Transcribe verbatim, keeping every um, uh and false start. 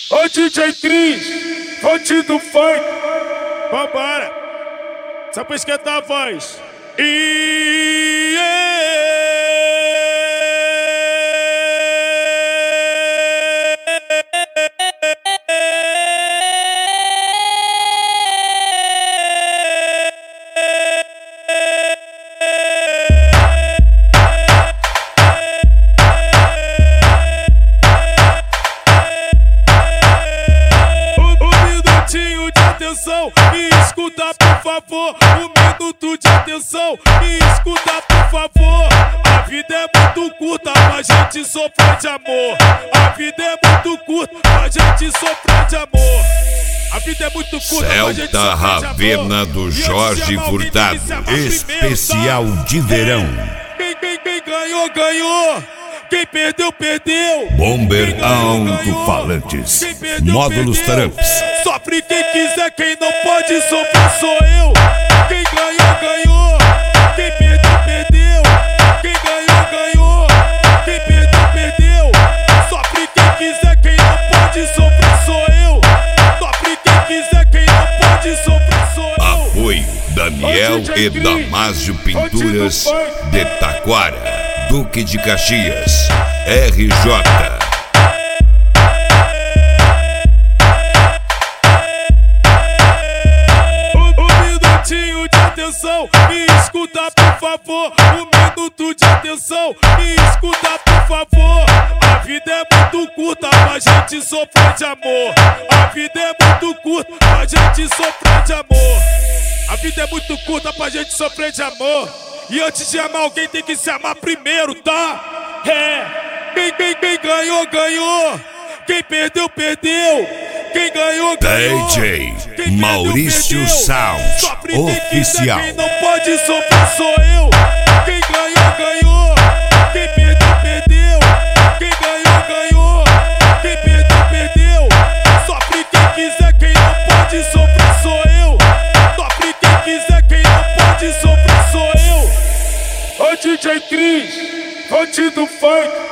Ô D J Cris, fonte do funk. Vambora, só pra esquentar a voz. E me escuta por favor, um minuto de atenção. Me escuta por favor. A vida é muito curta pra gente sofrer de amor. A vida é muito curta pra gente sofrer de amor. A vida é muito curta pra gente Celta Ravena do Jorge Furtado, especial de verão. Quem, quem, quem ganhou, ganhou. Quem perdeu, perdeu. Bomber Alto-Falantes, Módulos Tramps. Sofre quem quiser, quem não pode sofrer sou eu. Quem ganhou, ganhou. Quem perdeu, perdeu. Quem ganhou, ganhou. Quem perdeu, perdeu. Sofre quem quiser, quem não pode sofrer sou eu. Sofre quem quiser, quem não pode sofrer sou eu. Apoio Daniel e Damásio Pinturas de Taquara, Duque de Caxias, R J. Me escuta por favor, um minuto de atenção. Me escuta por favor. A vida é muito curta pra gente sofrer de amor. A vida é muito curta pra gente sofrer de amor. A vida é muito curta pra gente sofrer de amor. E antes de amar alguém tem que se amar primeiro, tá? É, quem, quem, quem ganhou, ganhou. Quem perdeu, perdeu. Quem ganhou, ganhou. D J Quem Maurício perdeu, Sound, sofre quem oficial. quiser, quem não pode sofrer sou eu. Quem ganhou, ganhou. Quem perdeu, perdeu. Quem ganhou, ganhou. Quem perdeu, perdeu. Sofre quem quiser, quem não pode sofrer sou eu. Sofre quem quiser, quem não pode sofrer sou eu. Ô D J Cris, fonte do funk.